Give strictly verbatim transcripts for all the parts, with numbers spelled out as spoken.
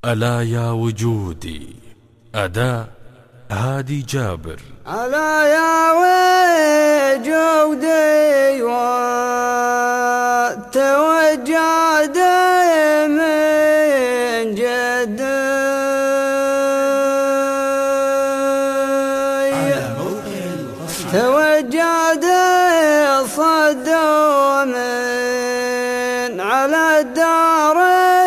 ألا يا وجودي. أداء هادي جابر. ألا يا وجودي وتوجد من جدي توجد صدوا من على الدار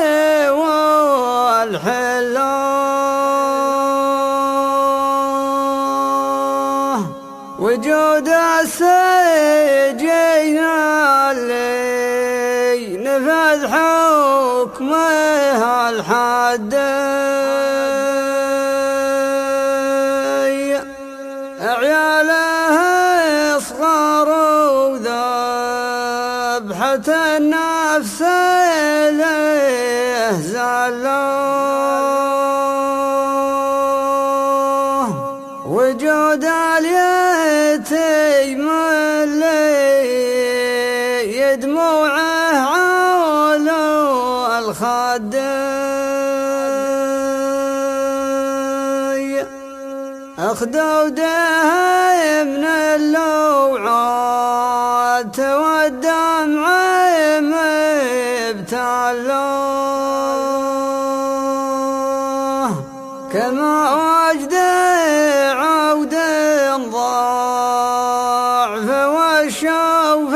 والحلا وجود السجين اللي نفذ حكمه الحد عياله صغار وذبحة النفس له زلوه وجود اليتيم اللي يدموعه عولو الخدي أخذوا ديه من اللوعات والدمع مبتلوه كما وجد عود ضعف والشوف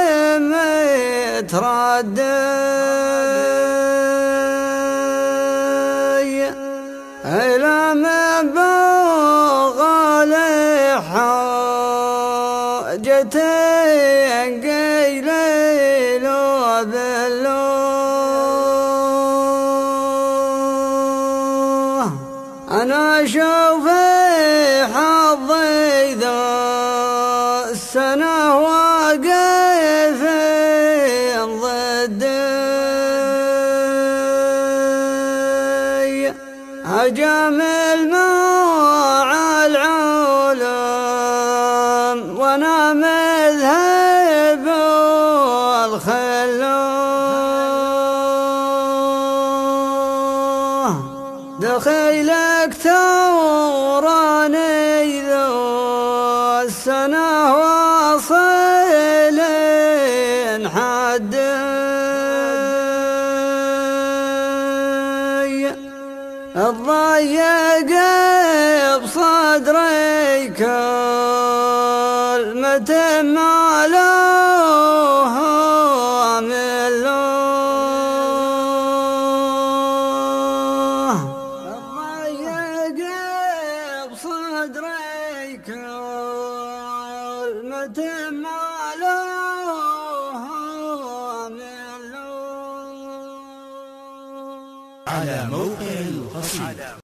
متردي إلى من بغى لحاجتي قيل وبلوه أنا أشوف حظي ذا السنة واقف ضدي أجامل مع العلوم وانا مذهب والخلوه دخيلك ثوراني ذو السنة واصل حدي الضيق بصدري كلمة ما له ملوه الضيق بصدري كلمة ما له ملوه على موقع القصيدة.